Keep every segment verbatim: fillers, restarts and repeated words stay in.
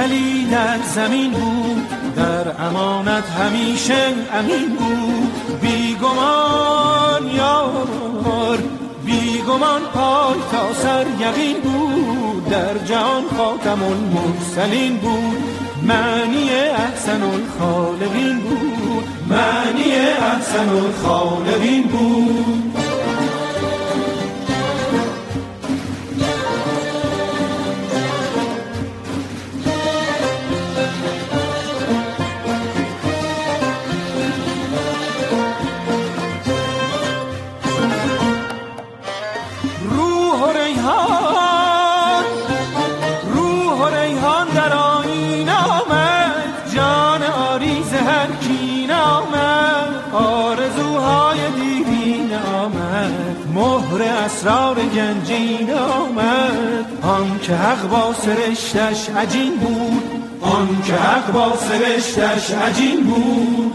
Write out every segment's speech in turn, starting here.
مرسلی در زمین بود، در امانت همیشه امین بود. بیگمان یار بیگمان پای تا سر یقین بود، در جهان خاتم المرسلین بود. معنی احسن الخالقین بود، معنی احسن الخالقین بود. مهر اسرار گنجین آمد، آن که حق با سرشتش عجین بود، آن که حق با سرشتش عجین بود.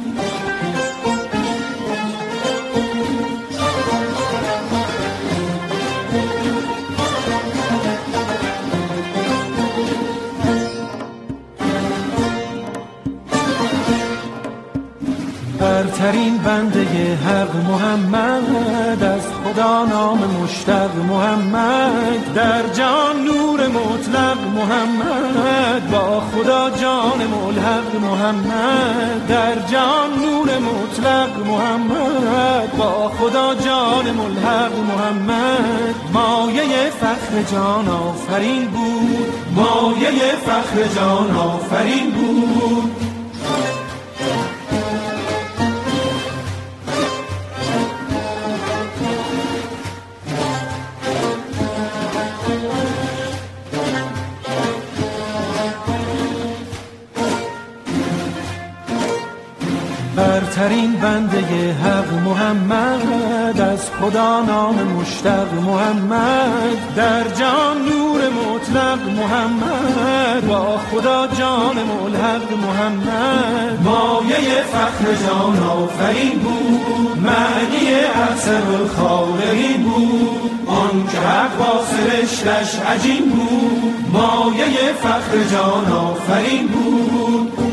برترین بنده حق محمد، از خدا نام مشتق محمد، در جان نور مطلق محمد، با خدا جان ملحق محمد، در جان نور مطلق محمد، با خدا جان ملحق محمد. مایه فخر جان آفرین بود، مایه فخر جان آفرین بود. برترین بنده حق محمد، از خدا نام مشتق محمد، در جان نور مطلق محمد، با خدا جان ملحق محمد. مایه فخر جان آفرین بود، معنی احسن الخالقین بود، آن که حق با سرشتش عجین بود. مایه فخر جان آفرین بود.